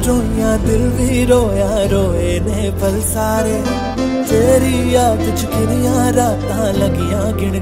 रोइया दिल भी रोया, रोए ने पल सारे। तेरी याद च किनिया रातां लगियां गिन